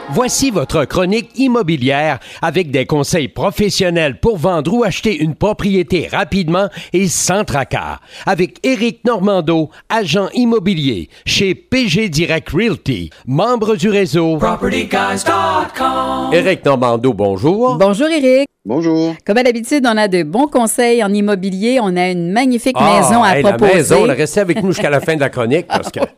Voici votre chronique immobilière avec des conseils professionnels pour vendre ou acheter une propriété rapidement et sans tracas. Avec Éric Normando, agent immobilier chez PG Direct Realty, membre du réseau PropertyGuys.com. Éric Normando, bonjour. Bonjour Éric. Bonjour. Comme à l'habitude, on a de bons conseils en immobilier. On a une magnifique maison à proposer. La maison, restez avec nous jusqu'à la fin de la chronique parce que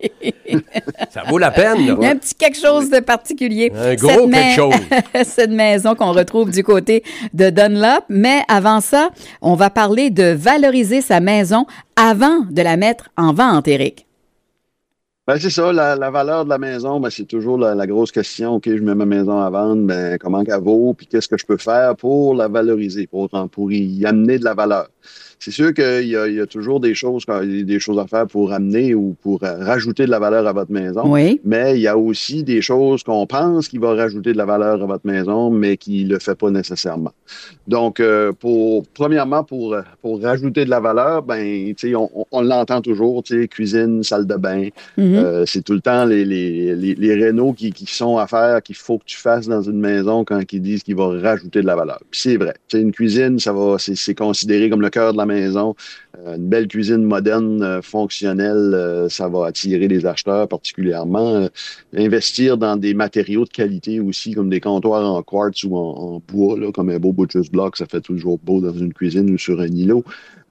ça vaut la peine. Là. Il y a un petit quelque chose de particulier. Un gros quelque chose. Cette maison qu'on retrouve du côté de Dunlop. Mais avant ça, on va parler de valoriser sa maison avant de la mettre en vente, Éric. Ben, c'est ça, la valeur de la maison, ben, c'est toujours la grosse question. OK, je mets ma maison à vendre, ben, comment qu'elle vaut, puis qu'est-ce que je peux faire pour la valoriser, pour y amener de la valeur. C'est sûr qu'il y a toujours des choses à faire pour amener ou pour rajouter de la valeur à votre maison. Oui. Mais il y a aussi des choses qu'on pense qui vont rajouter de la valeur à votre maison, mais qui le fait pas nécessairement. Donc, premièrement, pour rajouter de la valeur, ben, tu sais, on l'entend toujours, tu sais, cuisine, salle de bain. Mm-hmm. C'est tout le temps les rénos qui sont à faire, qu'il faut que tu fasses dans une maison quand ils disent qu'ils vont rajouter de la valeur. Puis c'est vrai. Tu sais, une cuisine, c'est considéré comme le cœur de la maison. Une belle cuisine moderne, fonctionnelle, ça va attirer les acheteurs particulièrement. Investir dans des matériaux de qualité aussi, comme des comptoirs en quartz ou en bois, là, comme un beau butcher's block, ça fait toujours beau dans une cuisine ou sur un îlot.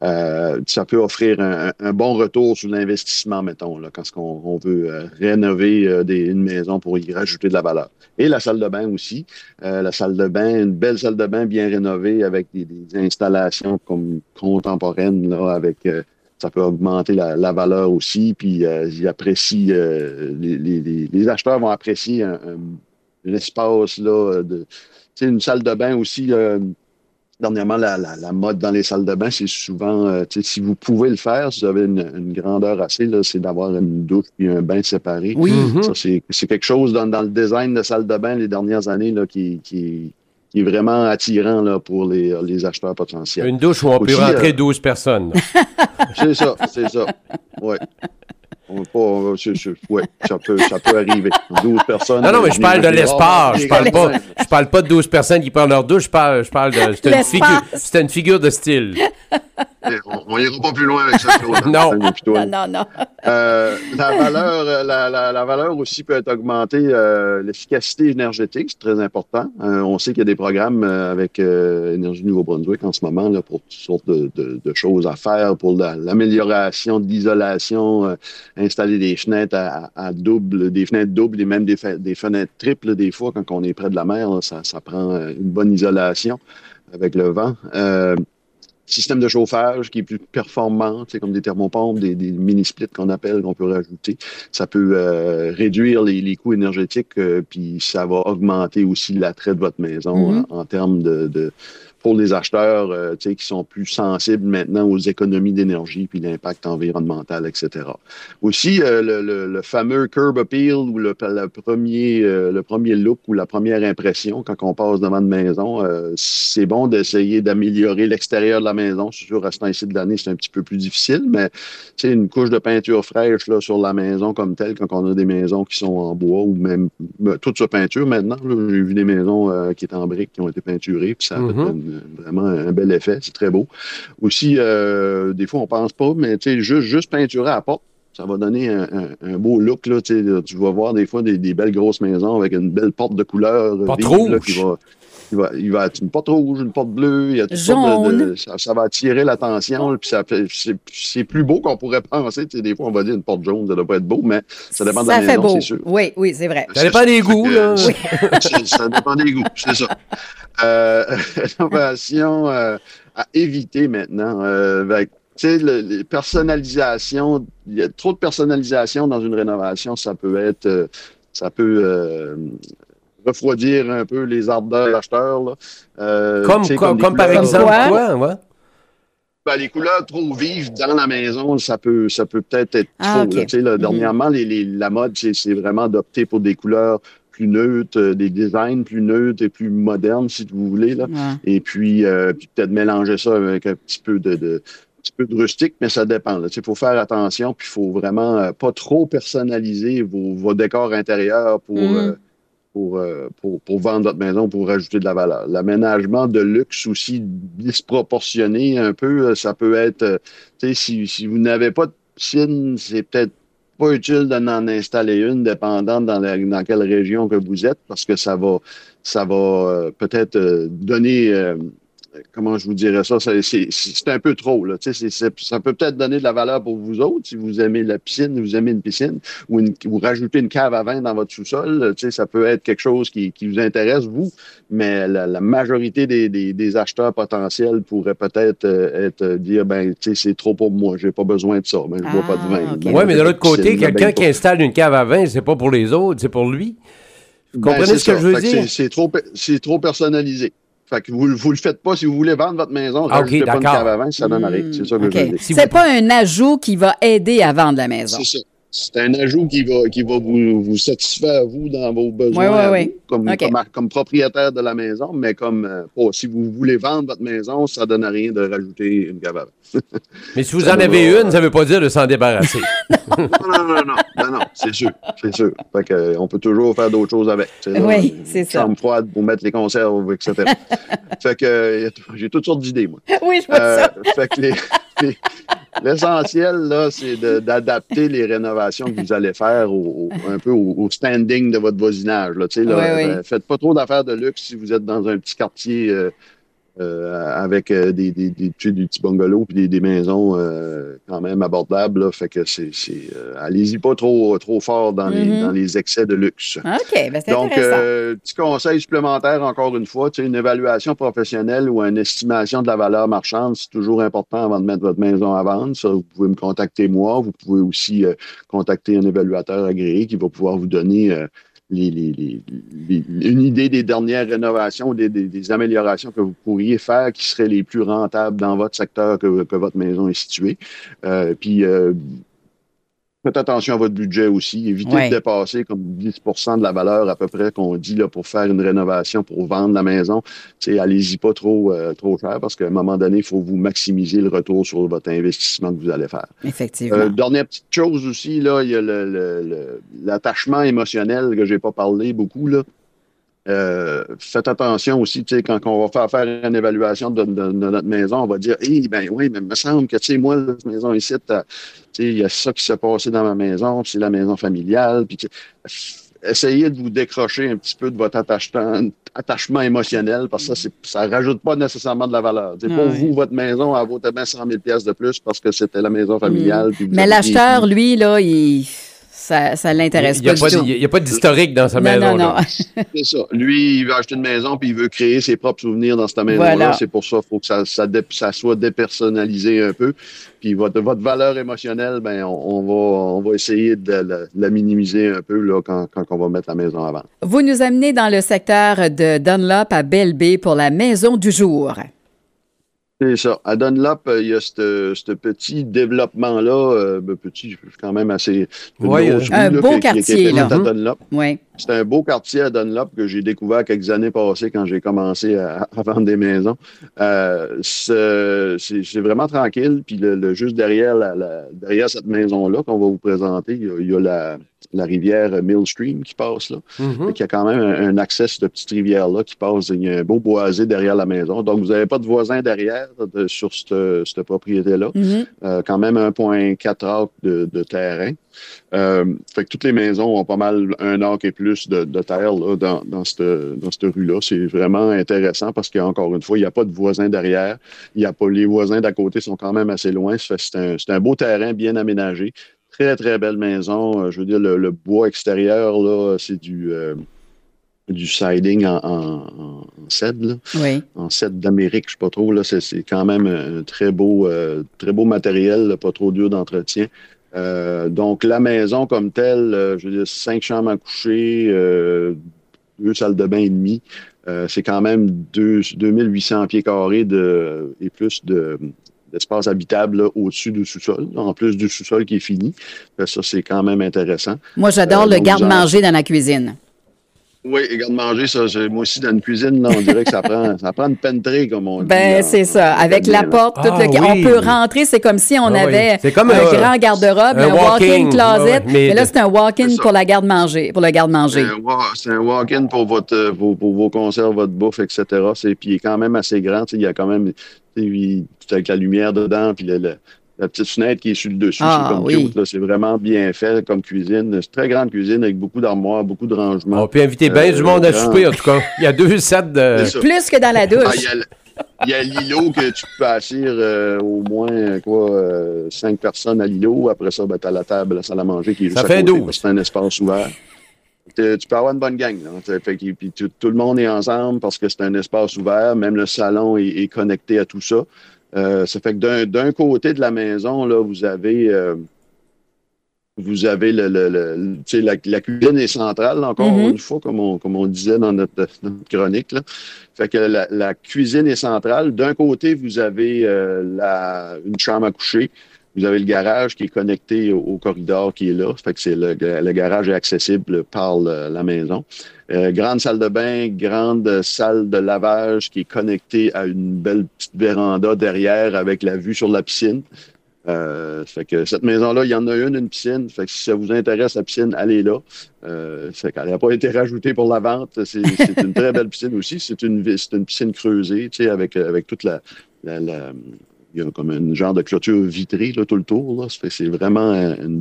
Ça peut offrir un bon retour sur l'investissement, mettons, là, quand on veut rénover une maison pour y rajouter de la valeur. Et la salle de bain aussi. La salle de bain, une belle salle de bain bien rénovée avec des installations comme contemporaines, là, avec ça peut augmenter la valeur aussi. Puis ils apprécient, les acheteurs vont apprécier un espace là, tu sais, une salle de bain aussi. Dernièrement, la mode dans les salles de bain, c'est souvent, si vous pouvez le faire, si vous avez une grandeur assez, là, c'est d'avoir une douche et un bain séparés. Oui. Ça, c'est quelque chose dans le design de salle de bain les dernières années là, qui est vraiment attirant là, pour les acheteurs potentiels. Une douche où on peut rentrer 12 personnes. C'est ça. Oui. Oui, ça peut arriver. 12 personnes. Non, mais je parle de l'espace. Je parle pas de 12 personnes qui prennent leur douche. Je parle de. C'est une figure de style. On n'ira pas plus loin avec ça. Non. La valeur aussi peut être augmentée. L'efficacité énergétique, c'est très important. On sait qu'il y a des programmes avec Énergie Nouveau-Brunswick en ce moment là, pour toutes sortes de choses à faire pour l'amélioration de l'isolation, installer des fenêtres à double, des fenêtres doubles et même des fenêtres triples des fois quand on est près de la mer. Là, ça prend une bonne isolation avec le vent. Système de chauffage qui est plus performant, comme des thermopompes, des mini-splits qu'on appelle, qu'on peut rajouter. Ça peut réduire les coûts énergétiques, puis ça va augmenter aussi l'attrait de votre maison en termes pour les acheteurs qui sont plus sensibles maintenant aux économies d'énergie puis l'impact environnemental, etc. Aussi, le fameux curb appeal ou le premier look ou la première impression quand on passe devant une maison, c'est bon d'essayer d'améliorer l'extérieur de la maison. C'est sûr, à ce temps-ci de l'année, c'est un petit peu plus difficile, mais une couche de peinture fraîche là, sur la maison comme telle, quand on a des maisons qui sont en bois ou même toute sur peinture maintenant. Là, j'ai vu des maisons qui étaient en briques qui ont été peinturées, puis ça a fait vraiment un bel effet, c'est très beau. Aussi, des fois, on pense pas, mais juste peinturer à la porte, ça va donner un beau look. Là, tu vas voir des fois des belles grosses maisons avec une belle porte de couleur. Porte rouge. Là, il va être une porte rouge, une porte bleue. Il y a toutes sortes ça va attirer l'attention. Puis c'est plus beau qu'on pourrait penser. Des fois, on va dire une porte jaune, ça doit pas être beau, mais ça dépend de la maison, c'est sûr. Oui, c'est vrai. Ça dépend des goûts. Là. Ça dépend des goûts, c'est ça. Rénovation à éviter maintenant. Les personnalisations, il y a trop de personnalisation dans une rénovation, ça peut refroidir un peu les ardeurs de l'acheteur. Comme par exemple quoi? Ouais. Ben, les couleurs trop vives dans la maison, ça peut peut-être être trop. Okay. Dernièrement, la mode, c'est vraiment d'opter pour des couleurs plus neutres, des designs plus neutres et plus modernes, si vous voulez. Là. Ouais. Et puis peut-être mélanger ça avec un petit peu de rustique, mais ça dépend. Il faut faire attention, puis il faut vraiment pas trop personnaliser vos décors intérieurs pour pour vendre votre maison, pour rajouter de la valeur. L'aménagement de luxe aussi disproportionné un peu, ça peut être, si vous n'avez pas de piscine, c'est peut-être pas utile d'en installer une, dépendant dans quelle région que vous êtes, parce que ça va peut-être donner, comment je vous dirais ça, c'est un peu trop, là. Ça peut peut-être donner de la valeur pour vous autres, si vous aimez la piscine, vous aimez une piscine, ou rajoutez une cave à vin dans votre sous-sol, ça peut être quelque chose qui vous intéresse, vous, mais la majorité des acheteurs potentiels pourraient peut-être dire, c'est trop pour moi, j'ai pas besoin de ça, mais je bois pas de vin. Okay. Oui, mais de l'autre côté, quelqu'un qui installe une cave à vin, c'est pas pour les autres, c'est pour lui. Vous comprenez ce que je veux dire? C'est trop personnalisé. Fait que vous le faites pas. Si vous voulez vendre votre maison, rajoutez pas une cave à vin, ça donne rien. C'est ça que je veux dire. C'est pas un ajout qui va aider à vendre la maison. C'est ça. C'est un ajout qui va vous satisfaire, vous, dans vos besoins, comme propriétaire de la maison, mais si vous voulez vendre votre maison, ça donne rien de rajouter une cave à vin. Mais si vous en avez une, ça veut pas dire de s'en débarrasser. Non, c'est sûr. Fait que, on peut toujours faire d'autres choses avec. Oui, c'est ça. Chambre froide pour mettre les conserves, etc. Fait que j'ai toutes sortes d'idées, moi. Oui, je vois ça. Fait que l'essentiel, là, c'est d'adapter les rénovations que vous allez faire un peu au standing de votre voisinage. Là. Faites pas trop d'affaires de luxe si vous êtes dans un petit quartier avec des petits bungalows puis des maisons quand même abordables. Là. Fait que allez-y pas trop fort dans les excès de luxe. OK, c'est donc, intéressant. petit conseil supplémentaire, encore une fois, une évaluation professionnelle ou une estimation de la valeur marchande, c'est toujours important avant de mettre votre maison à vendre. Ça, vous pouvez me contacter moi. Vous pouvez aussi contacter un évaluateur agréé qui va pouvoir vous donner une idée des dernières rénovations ou des améliorations que vous pourriez faire qui seraient les plus rentables dans votre secteur que votre maison est située. Puis, faites attention à votre budget aussi. Évitez de dépasser comme 10% de la valeur à peu près qu'on dit là, pour faire une rénovation, pour vendre la maison. Allez-y pas trop cher parce qu'à un moment donné, il faut vous maximiser le retour sur votre investissement que vous allez faire. Effectivement. Dernière petite chose aussi, là, il y a l'attachement émotionnel que j'ai pas parlé beaucoup, là. Faites attention aussi, quand on va faire une évaluation de notre maison, on va dire, mais il me semble que, moi, cette maison ici, il y a ça qui s'est passé dans ma maison, puis c'est la maison familiale, puis essayez de vous décrocher un petit peu de votre attachement émotionnel, parce que ça rajoute pas nécessairement de la valeur. Pour vous, votre maison, elle vaut bien 100 000 $ de plus parce que c'était la maison familiale. Mais l'acheteur, lui, là, ça l'intéresse pas du tout. Il n'y a pas d'historique dans sa maison. Non. C'est ça. Lui, il veut acheter une maison puis il veut créer ses propres souvenirs dans cette maison-là. Voilà. C'est pour ça qu'il faut que ça soit dépersonnalisé un peu. Puis votre valeur émotionnelle, on va essayer de la minimiser un peu là, quand on va mettre la maison à vendre. Vous nous amenez dans le secteur de Dunlop à Belle-Baie pour la maison du jour. C'est ça. À Dunlop, il y a ce petit développement-là, petit, quand même assez... un beau quartier, là. À Dunlop. Oui. C'est un beau quartier à Dunlop que j'ai découvert quelques années passées quand j'ai commencé à vendre des maisons. C'est vraiment tranquille. Puis juste derrière cette maison-là qu'on va vous présenter, il y a la rivière Millstream qui passe là. Il y a quand même un accès à cette petite rivière-là qui passe. Il y a un beau boisé derrière la maison. Donc, vous n'avez pas de voisins derrière sur cette propriété-là. Quand même 1,4 acres de terrain. Fait que toutes les maisons ont pas mal 1 acre et plus de terre là, dans cette rue-là. C'est vraiment intéressant parce qu'encore une fois, il n'y a pas de voisins derrière. Les voisins d'à côté sont quand même assez loin. C'est un beau terrain bien aménagé. Très, très belle maison. Je veux dire, le bois extérieur, là, c'est du siding en cèdre. Là. Oui. En cèdre d'Amérique, je ne sais pas trop. Là, c'est quand même un très beau matériel, là, pas trop dur d'entretien. Donc, la maison comme telle, je veux dire, 5 chambres à coucher, 2 salles de bain et demi. C'est quand même 2800 pieds carrés et plus d'espace habitable là, au-dessus du sous-sol, en plus du sous-sol qui est fini. Ça, c'est quand même intéressant. Moi, j'adore le garde-manger dans la cuisine. Oui, et garde-manger, ça, moi aussi, dans une cuisine, là, on dirait que ça prend une pentrée, comme on dit. Ben, c'est ça. Avec la porte, tout Ah, on oui. peut rentrer, c'est comme si on Ah, oui. avait C'est comme un grand garde-robe, un walk-in closet. Mais là, c'est un walk-in pour la garde-manger, pour le garde-manger. C'est un walk-in pour vos conserves, votre bouffe, etc. Puis il est quand même assez grand. Il y a quand même, avec la lumière dedans, puis la petite fenêtre qui est sur le dessus, c'est comme cute, là. C'est vraiment bien fait comme cuisine. C'est une très grande cuisine avec beaucoup d'armoires, beaucoup de rangements. On peut inviter bien du monde à souper, en tout cas. Il y a 2 sets de... Plus que dans la douche. Il y a l'îlot que tu peux assir au moins 5 personnes à l'îlot. Après ça, tu as la table, la salle à manger qui est juste ça à fait côté. 12. C'est un espace ouvert. Tu peux avoir une bonne gang. Puis tout le monde est ensemble parce que c'est un espace ouvert. Même le salon est connecté à tout ça. Ça fait que d'un côté de la maison, là, vous avez la cuisine est centrale, encore une fois, comme on disait dans notre chronique, là. Fait que la cuisine est centrale. D'un côté, vous avez une chambre à coucher. Vous avez le garage qui est connecté au corridor qui est là. Fait que le garage est accessible par la maison. Grande salle de bain, grande salle de lavage qui est connectée à une belle petite véranda derrière avec la vue sur la piscine. Fait que cette maison-là, il y en a une piscine. Fait que si ça vous intéresse, la piscine, allez là. Fait qu'elle n'a pas été rajoutée pour la vente. C'est une très belle piscine aussi. C'est une piscine creusée, tu sais, avec toute il y a comme un genre de clôture vitrée là, tout le tour. Là. C'est vraiment un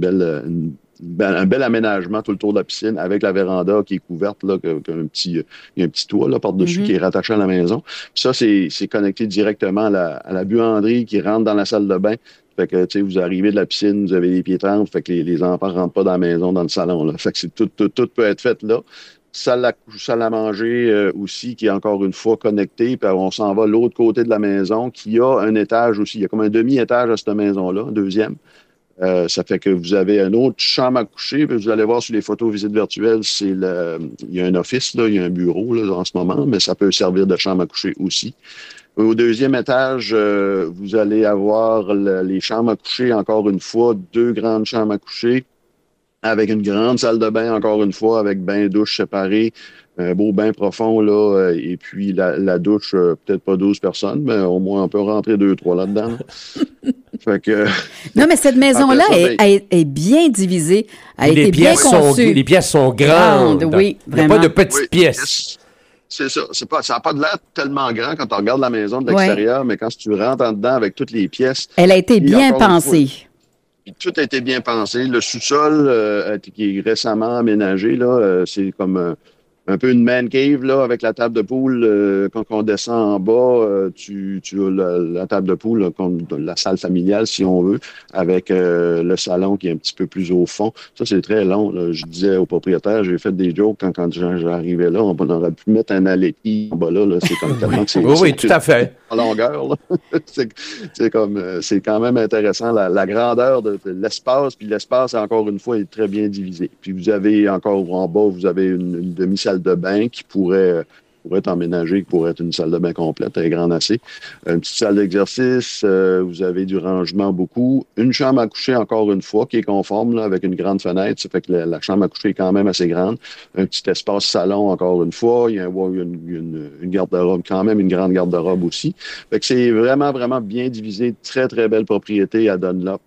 bel aménagement tout le tour de la piscine avec la véranda qui est couverte. Là, il y a un petit toit là, par-dessus qui est rattaché à la maison. Puis ça, c'est connecté directement à la buanderie qui rentre dans la salle de bain. Fait que, tu sais, vous arrivez de la piscine, vous avez les pieds trempes, fait que les enfants rentrent pas dans la maison, dans le salon, là. Fait que tout peut être fait là. Salle à manger aussi, qui est encore une fois connectée, puis on s'en va de l'autre côté de la maison, qui a un étage aussi. Il y a comme un demi-étage à cette maison-là, un deuxième. Ça fait que vous avez une autre chambre à coucher, puis vous allez voir sur les photos visites virtuelles, il y a un office, là, il y a un bureau là, en ce moment, mais ça peut servir de chambre à coucher aussi. Au deuxième étage, vous allez avoir les chambres à coucher, encore une fois, 2 grandes chambres à coucher, avec une grande salle de bain, encore une fois, avec bain-douche séparés, un beau bain profond, là, et puis la douche, peut-être pas 12 personnes, mais au moins on peut rentrer 2-3 là-dedans. Là. Fait que, non, mais cette maison-là est bien divisée, a été bien conçue. Les pièces sont grandes. Oui, vraiment. Il n'y a pas de petites pièces. C'est ça. Ça n'a pas de l'air tellement grand quand on regarde la maison de l'extérieur, mais quand tu rentres en dedans avec toutes les pièces... Elle a été bien pensée. Tout a été bien pensé. Le sous-sol, qui est récemment aménagé, là, c'est comme un peu une man cave, là, avec la table de poule. Quand on descend en bas, tu as la table de poule, là, comme la salle familiale, si on veut, avec le salon qui est un petit peu plus au fond. Ça, c'est très long. Là. Je disais au propriétaire, j'ai fait des jokes quand j'arrivais là, on aurait pu mettre un allée en bas là. C'est comme tellement que c'est... Oui, tout à fait. En longueur, là. c'est quand même intéressant, la grandeur de l'espace, puis l'espace, encore une fois, est très bien divisé. Puis vous avez encore en bas, vous avez une demi-salle de bain qui pourrait être emménagée, qui pourrait être une salle de bain complète, elle est grande assez. Une petite salle d'exercice, vous avez du rangement beaucoup. Une chambre à coucher, encore une fois, qui est conforme, là, avec une grande fenêtre. Ça fait que la chambre à coucher est quand même assez grande. Un petit espace salon, encore une fois. Il y a une garde-robe, quand même une grande garde-robe aussi. Fait que c'est vraiment, vraiment bien divisé. Très, très belle propriété à Dunlop.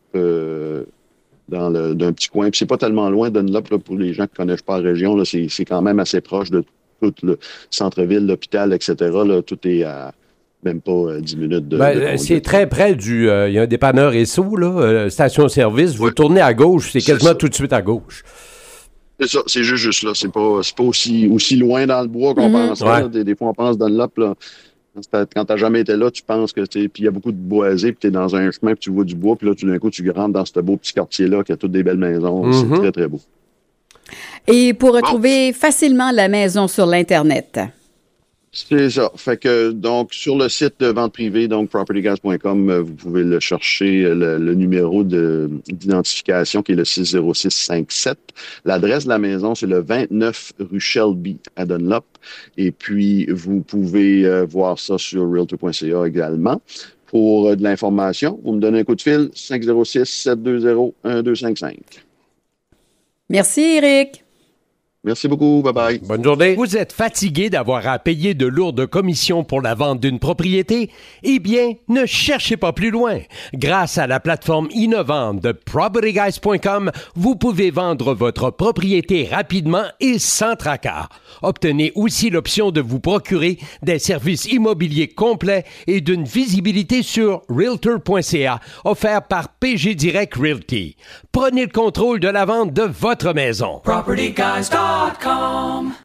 D'un petit coin. Puis c'est pas tellement loin, Dunlop, là, pour les gens qui connaissent pas la région, là, c'est quand même assez proche de tout le centre-ville, l'hôpital, etc. Là, tout est à même pas 10 minutes de c'est très près il y a un dépanneur Esso, là, station-service. Vous tournez à gauche, c'est quasiment tout de suite à gauche. C'est ça, c'est juste là. C'est pas aussi loin dans le bois qu'on pense. Là. Des fois, on pense Dunlop, là. Quand t'as jamais été là, tu penses que puis il y a beaucoup de boisés, puis t'es dans un chemin, puis tu vois du bois, puis là, tout d'un coup, tu rentres dans ce beau petit quartier-là qui a toutes des belles maisons. C'est très, très beau. Et pour retrouver facilement la maison sur l'Internet. C'est ça. Fait que, donc, sur le site de vente privée, donc propertygas.com, vous pouvez le chercher, le numéro d'identification qui est le 60657. L'adresse de la maison, c'est le 29 rue Shelby à Dunlop. Et puis, vous pouvez voir ça sur realtor.ca également. Pour de l'information, vous me donnez un coup de fil, 506-720-1255. Merci, Éric. Merci beaucoup. Bye-bye. Bonne journée. Vous êtes fatigué d'avoir à payer de lourdes commissions pour la vente d'une propriété? Eh bien, ne cherchez pas plus loin. Grâce à la plateforme innovante de PropertyGuys.com, vous pouvez vendre votre propriété rapidement et sans tracas. Obtenez aussi l'option de vous procurer des services immobiliers complets et d'une visibilité sur Realtor.ca offert par PG Direct Realty. Prenez le contrôle de la vente de votre maison. PropertyGuys.com